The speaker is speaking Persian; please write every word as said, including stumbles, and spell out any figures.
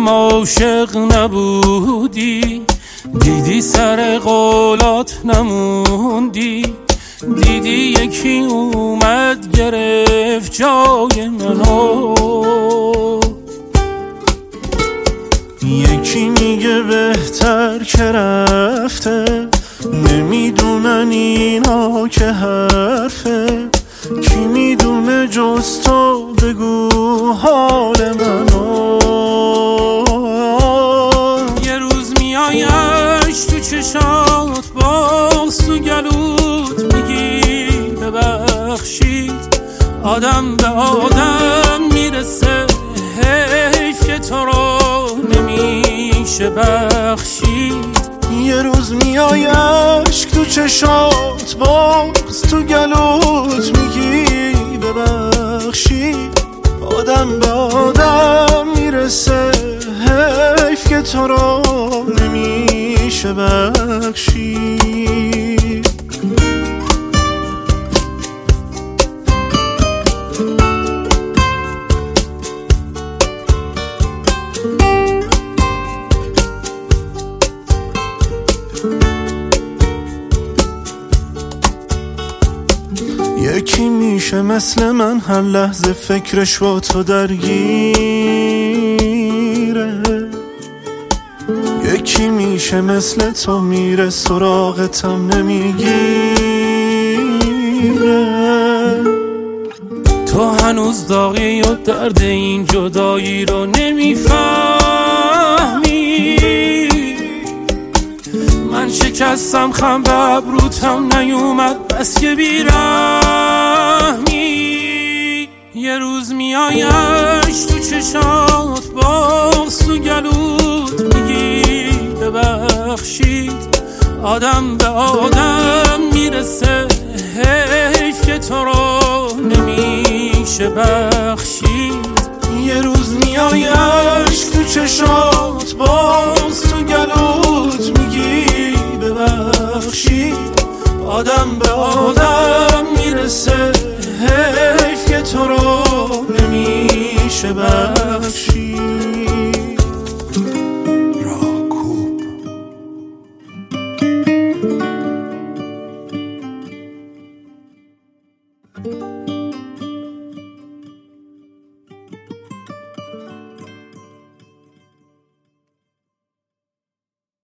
هم عاشق نبودی، دیدی سر قولات نموندی، دیدی یکی اومد گرفت جای منو. یکی میگه بهتر که رفته، نمیدونن اینا که حرفه، کی میدونه جز تو، بگو حال منو. یه روز میایش تو چشات، باز تو گلوت میگی ببخشید. آدم به آدم میرسه، حیف که تو رو نمیشه بخشید. یه روز میای عشق تو چشات، باز تو گلوت میگی ببخشید. آدم به آدم میرسه، حیف که تو رو نمیشه بخشید. یکی میشه مثل من هر لحظه فکرش با تو درگیره، یکی میشه مثل تو میره سراغتم نمیگیره. تو هنوز داغی و درد این جدایی رو نمیفهمی. من شکستم خم به ابروتم نیومد بس که بیرحمی. یه روز میایش تو چشات، باز تو گلوت میگی ببخشید. آدم به آدم میرسه، حیف که تو رو نمیشه بخشید. یه روز میایش تو چشات، باز تو گلوت میگی ببخشید. آدم به آدم میرسه، حیف که تو رو نمیشه بخشید.